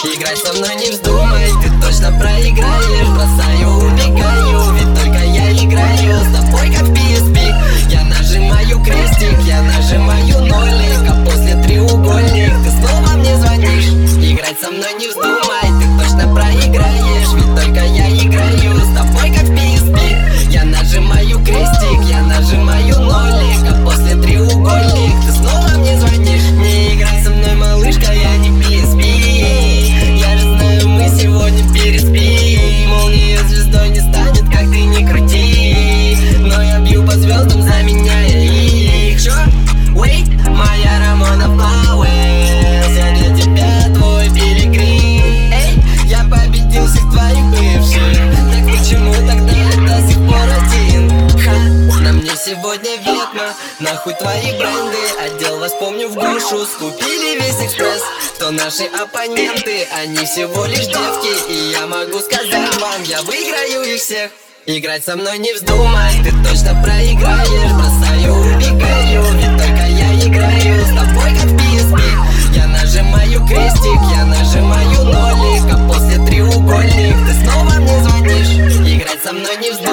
Играть со мной не вздумай, ты точно проиграешь. Бросаю, убегаю, ведь только я играю с тобой как в PSP. Я нажимаю крестик, я нажимаю нолик, а после треугольник ты снова мне звонишь. Играть со мной не вздумай, ты точно проиграешь, ведь только я играю с тобой как в PSP. Я нажимаю крестик, я нажимаю нолик, а после треугольник ты снова мне звонишь. Не играй со мной, малышка, я не PSP. Я же знаю, мы сегодня переспим. Молния звездой не станет, как ты не крути, но я бью по звездам, заменяя их. Чё? Wait, моя Рамона Flowers, я для тебя твой пилигрим. Эй, я победил всех твоих бывших, так почему тогда я до сих пор один? Ха, на мне сегодня ветма, нахуй твои бренды. Отдел вас помню в душу, скупили весь экспресс. Кто наши оппоненты, они всего лишь девки, и я могу сказать вам, я выиграю их всех. Играть со мной не вздумай, ты точно проиграешь. Бросаю, убегаю, ведь только я играю с тобой как в PSP. Я нажимаю крестик, я нажимаю нолик, а после треугольник ты снова мне звонишь. Играть со мной не вздумай.